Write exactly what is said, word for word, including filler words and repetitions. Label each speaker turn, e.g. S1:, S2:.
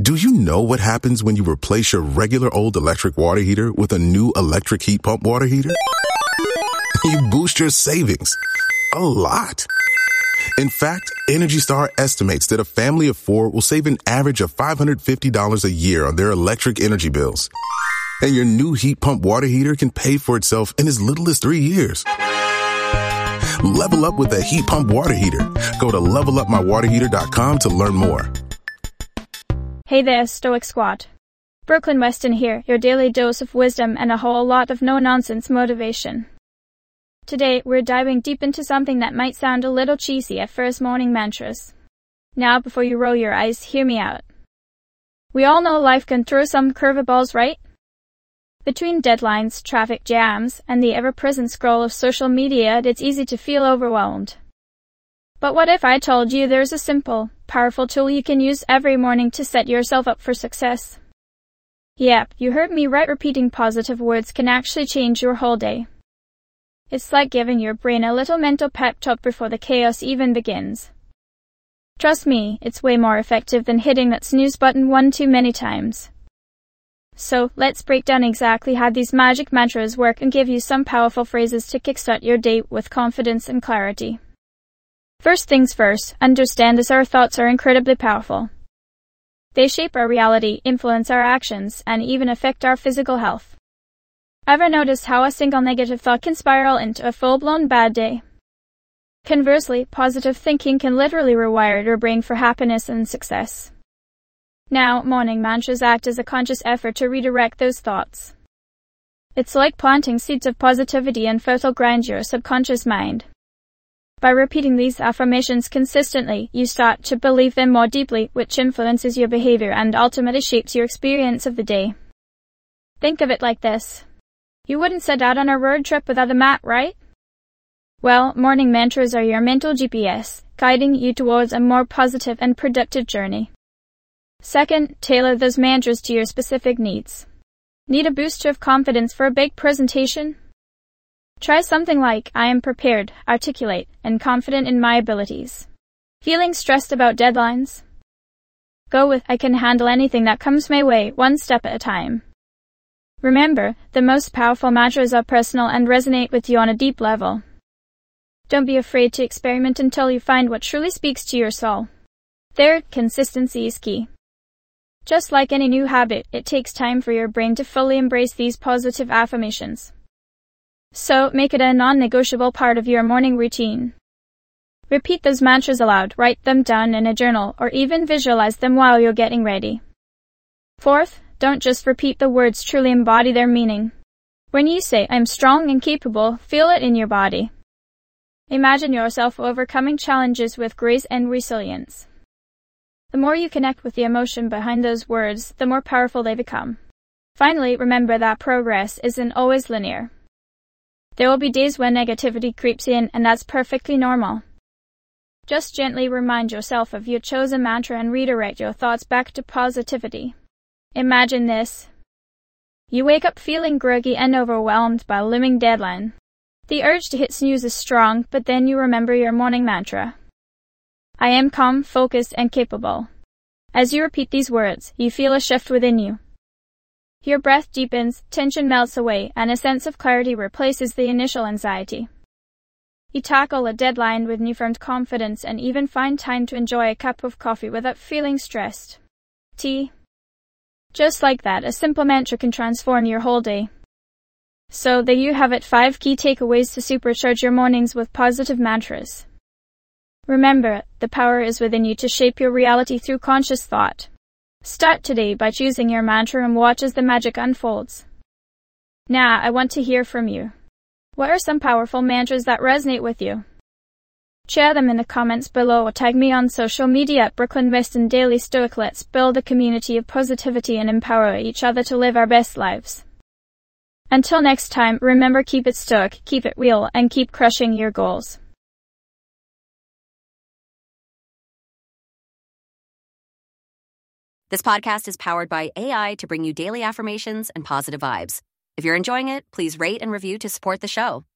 S1: Do you know what happens when you replace your regular old electric water heater with a new electric heat pump water heater? You boost your savings a lot. In fact, Energy Star estimates that a family of four will save an average of five hundred fifty dollars a year on their electric energy bills. And your new heat pump water heater can pay for itself in as little as three years. Level up with a heat pump water heater. Go to level up my water heater dot com to learn more.
S2: Hey there, Stoic Squad. Brooklyn Weston here, your daily dose of wisdom and a whole lot of no-nonsense motivation. Today, we're diving deep into something that might sound a little cheesy at first: morning mantras. Now, before you roll your eyes, hear me out. We all know life can throw some curveballs, right? Between deadlines, traffic jams, and the ever-present scroll of social media, it's easy to feel overwhelmed. But what if I told you there's a simple, powerful tool you can use every morning to set yourself up for success? Yep, you heard me right. Repeating positive words can actually change your whole day. It's like giving your brain a little mental pep talk before the chaos even begins. Trust me, it's way more effective than hitting that snooze button one too many times. So, let's break down exactly how these magic mantras work and give you some powerful phrases to kickstart your day with confidence and clarity. First things first, understand this: our thoughts are incredibly powerful. They shape our reality, influence our actions, and even affect our physical health. Ever notice how a single negative thought can spiral into a full-blown bad day? Conversely, positive thinking can literally rewire your brain for happiness and success. Now, morning mantras act as a conscious effort to redirect those thoughts. It's like planting seeds of positivity and fertile ground your subconscious mind. By repeating these affirmations consistently, you start to believe them more deeply, which influences your behavior and ultimately shapes your experience of the day. Think of it like this. You wouldn't set out on a road trip without a map, right? Well, morning mantras are your mental G P S, guiding you towards a more positive and productive journey. Second, tailor those mantras to your specific needs. Need a boost of confidence for a big presentation? Try something like, I am prepared, articulate, and confident in my abilities. Feeling stressed about deadlines? Go with, I can handle anything that comes my way, one step at a time. Remember, the most powerful mantras are personal and resonate with you on a deep level. Don't be afraid to experiment until you find what truly speaks to your soul. Third, consistency is key. Just like any new habit, it takes time for your brain to fully embrace these positive affirmations. So, make it a non-negotiable part of your morning routine. Repeat those mantras aloud, write them down in a journal, or even visualize them while you're getting ready. Fourth, don't just repeat the words, truly embody their meaning. When you say, I'm strong and capable, feel it in your body. Imagine yourself overcoming challenges with grace and resilience. The more you connect with the emotion behind those words, the more powerful they become. Finally, remember that progress isn't always linear. There will be days when negativity creeps in, and that's perfectly normal. Just gently remind yourself of your chosen mantra and redirect your thoughts back to positivity. Imagine this. You wake up feeling groggy and overwhelmed by a looming deadline. The urge to hit snooze is strong, but then you remember your morning mantra. I am calm, focused, and capable. As you repeat these words, you feel a shift within you. Your breath deepens, tension melts away, and a sense of clarity replaces the initial anxiety. You tackle a deadline with newfound confidence and even find time to enjoy a cup of coffee without feeling stressed. Tea. Just like that, a simple mantra can transform your whole day. So there you have it, five key takeaways to supercharge your mornings with positive mantras. Remember, the power is within you to shape your reality through conscious thought. Start today by choosing your mantra and watch as the magic unfolds. Now, I want to hear from you. What are some powerful mantras that resonate with you? Share them in the comments below or tag me on social media at Brooklyn Weston Daily Stoic. Let's build a community of positivity and empower each other to live our best lives. Until next time, remember, keep it stoic, keep it real, and keep crushing your goals.
S3: This podcast is powered by A I to bring you daily affirmations and positive vibes. If you're enjoying it, please rate and review to support the show.